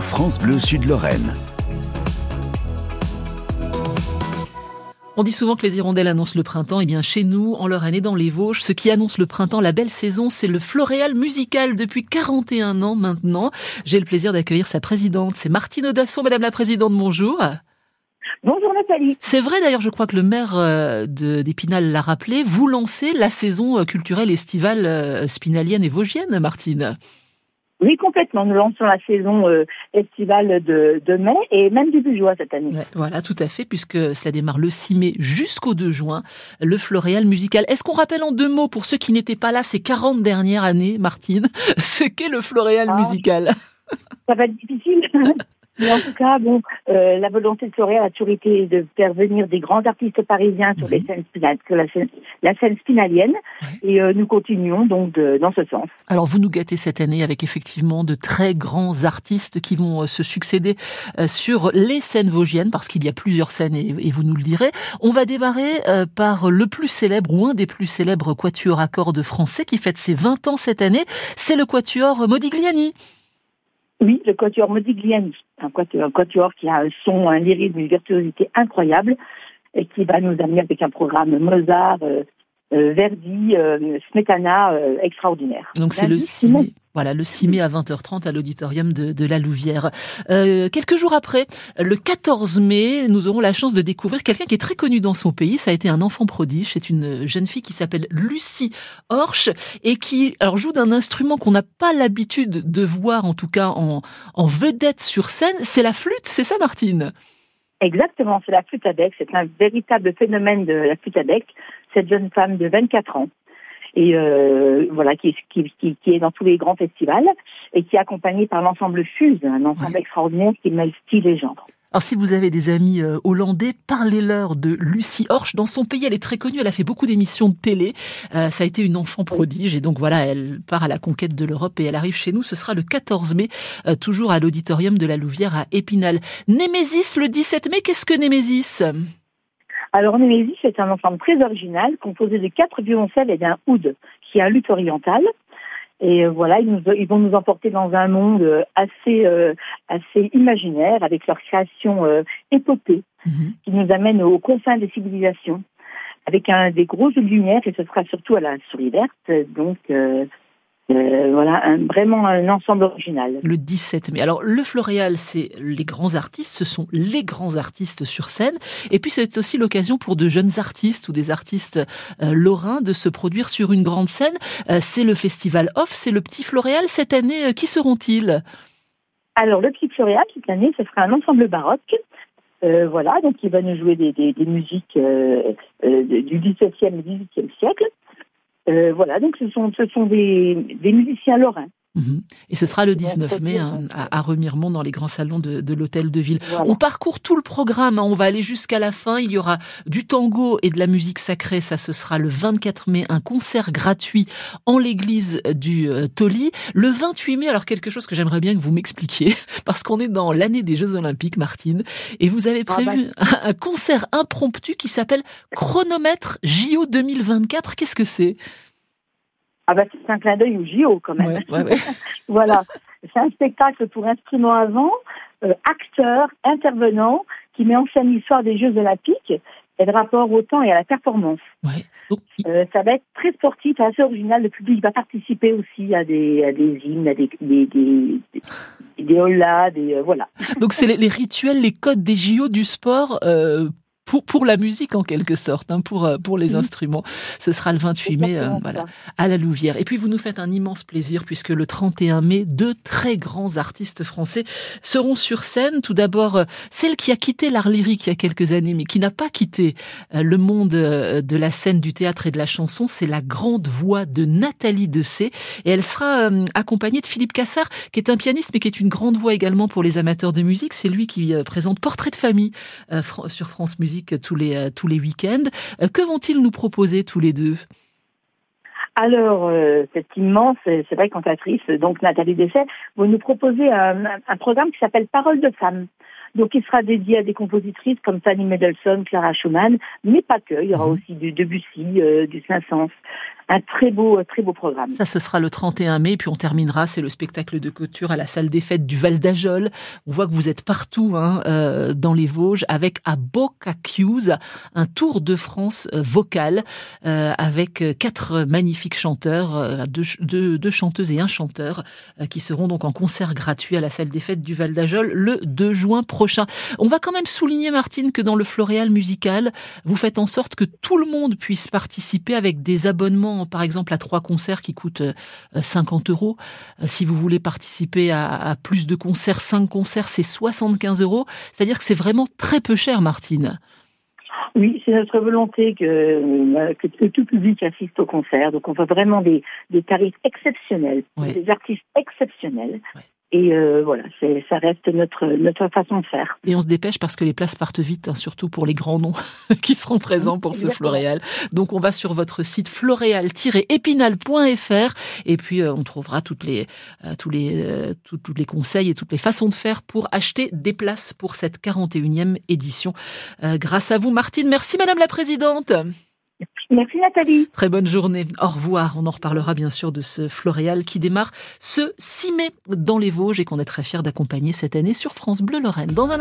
France Bleu Sud-Lorraine. On dit souvent que les hirondelles annoncent le printemps. Eh bien, chez nous, en Lorraine et dans les Vosges, ce qui annonce le printemps, la belle saison, c'est le Floréal musical depuis 41 ans maintenant. J'ai le plaisir d'accueillir sa présidente. C'est Martine Audasson. Madame la présidente, bonjour. Bonjour Nathalie. C'est vrai d'ailleurs, je crois que le maire d'Épinal l'a rappelé, vous lancez la saison culturelle estivale spinalienne et vosgienne, Martine. Oui, complètement. Nous lançons la saison estivale de mai et même début juin cette année. Ouais, voilà, tout à fait, puisque ça démarre le 6 mai jusqu'au 2 juin, le Floréal musical. Est-ce qu'on rappelle en 2 mots, pour ceux qui n'étaient pas là ces 40 dernières années, Martine, ce qu'est le Floréal musical? Ça va être difficile. Mais en tout cas, la volonté de Floréal a toujours été de faire venir des grands artistes parisiens sur les scènes la scène spinalienne. Et nous continuons donc dans ce sens. Alors vous nous gâtez cette année avec effectivement de très grands artistes qui vont se succéder sur les scènes vosgiennes, parce qu'il y a plusieurs scènes et vous nous le direz. On va démarrer par le plus célèbre ou un des plus célèbres quatuors à cordes français qui fête ses 20 ans cette année. C'est le quatuor Modigliani. Oui, le quatuor Modigliani, un quatuor qui a un son, un lyrisme, une virtuosité incroyable et qui va nous amener avec un programme Mozart, Verdi, Smetana extraordinaire. Donc c'est le 6 mai. Voilà, le 6 mai à 20h30 à l'auditorium de la Louvière. Quelques jours après, le 14 mai, nous aurons la chance de découvrir quelqu'un qui est très connu dans son pays. Ça a été un enfant prodige. C'est une jeune fille qui s'appelle Lucie Horsch et qui joue d'un instrument qu'on n'a pas l'habitude de voir, en tout cas en vedette sur scène. C'est la flûte, c'est ça, Martine? Exactement, c'est la flûte à bec. C'est un véritable phénomène de la flûte à bec. Cette jeune femme de 24 ans. Et qui est dans tous les grands festivals et qui est accompagnée par l'ensemble Fuse, un ensemble extraordinaire qui mêle style et genre. Alors si vous avez des amis hollandais, parlez-leur de Lucie Horsch. Dans son pays, elle est très connue, elle a fait beaucoup d'émissions de télé. Ça a été une enfant prodige et donc voilà, elle part à la conquête de l'Europe et elle arrive chez nous. Ce sera le 14 mai, toujours à l'auditorium de la Louvière à Épinal. Némésis le 17 mai, qu'est-ce que Némésis ? Alors, Némésis, c'est un ensemble très original, composé de 4 violoncelles et d'un oud, qui est un luth oriental. Et voilà, ils vont nous emporter dans un monde assez imaginaire, avec leur création épopée, qui nous amène aux confins des civilisations, avec des grosses lumières, et ce sera surtout à la souris verte, donc... vraiment un ensemble original. Le 17 mai. Alors, le Floréal, c'est les grands artistes, ce sont les grands artistes sur scène. Et puis, c'est aussi l'occasion pour de jeunes artistes ou des artistes lorrains de se produire sur une grande scène. C'est le Festival Off, c'est le Petit Floréal. Cette année, qui seront-ils ? Alors, le Petit Floréal, cette année, ce sera un ensemble baroque. Donc il va nous jouer des musiques du XVIIe et XVIIIe siècle. Donc ce sont des musiciens lorrains. Et ce sera le 19 mai à Remiremont dans les grands salons de l'hôtel de ville. Voilà. On parcourt tout le programme, on va aller jusqu'à la fin. Il y aura du tango et de la musique sacrée. Ça, ce sera le 24 mai, un concert gratuit en l'église du Toli. Le 28 mai, alors quelque chose que j'aimerais bien que vous m'expliquiez, parce qu'on est dans l'année des Jeux Olympiques, Martine, et vous avez prévu un concert impromptu qui s'appelle Chronomètre JO 2024. Qu'est-ce que c'est ? C'est un clin d'œil au JO quand même. Ouais. Voilà, c'est un spectacle pour instruments à vent, acteurs, intervenants, qui met en scène l'histoire des Jeux Olympiques et le rapport au temps et à la performance. Ouais. Donc, ça va être très sportif, assez original. Le public va participer aussi à des hymnes, à des hollas, voilà. Donc c'est les rituels, les codes des JO du sport pour la musique en quelque sorte, pour les instruments. Ce sera le 28 mai à la Louvière. Et puis vous nous faites un immense plaisir puisque le 31 mai, 2 très grands artistes français seront sur scène. Tout d'abord, celle qui a quitté l'art lyrique il y a quelques années, mais qui n'a pas quitté le monde de la scène, du théâtre et de la chanson, c'est la grande voix de Nathalie Dessay. Et elle sera accompagnée de Philippe Cassard, qui est un pianiste, mais qui est une grande voix également pour les amateurs de musique. C'est lui qui présente Portrait de famille sur France Musique tous les week-ends. Que vont-ils nous proposer tous les deux ? Alors, cette immense, c'est vrai, cantatrice, donc Nathalie Dessay, vous nous proposez un programme qui s'appelle Paroles de femmes. Donc il sera dédié à des compositrices comme Fanny Mendelssohn, Clara Schumann, mais pas que. Il y aura aussi du Debussy, du Saint-Saëns. Un très beau programme. Ça, ce sera le 31 mai, puis on terminera, c'est le spectacle de clôture à la salle des fêtes du Val d'Ajol. On voit que vous êtes partout dans les Vosges, avec à Bocacius, un tour de France vocal, avec 4 magnifiques chanteurs, 2 chanteuses et 1 chanteur, qui seront donc en concert gratuit à la salle des fêtes du Val d'Ajol le 2 juin prochain. On va quand même souligner, Martine, que dans le Floréal musical, vous faites en sorte que tout le monde puisse participer avec des abonnements, par exemple à 3 concerts qui coûtent 50 €. Si vous voulez participer à plus de concerts, 5 concerts, c'est 75 €. C'est-à-dire que c'est vraiment très peu cher, Martine. Oui, c'est notre volonté que tout public assiste au concert. Donc on veut vraiment des tarifs exceptionnels, des artistes exceptionnels. Ouais. Et voilà, ça reste notre façon de faire. Et on se dépêche parce que les places partent vite, surtout pour les grands noms qui seront présents pour ce Floréal. Donc on va sur votre site floréal-épinal.fr et puis on trouvera tous les conseils et toutes les façons de faire pour acheter des places pour cette 41e édition. Grâce à vous, Martine. Merci, Madame la Présidente. Merci Nathalie. Très bonne journée. Au revoir. On en reparlera bien sûr de ce Floréal qui démarre ce 6 mai dans les Vosges et qu'on est très fiers d'accompagner cette année sur France Bleu Lorraine. Dans un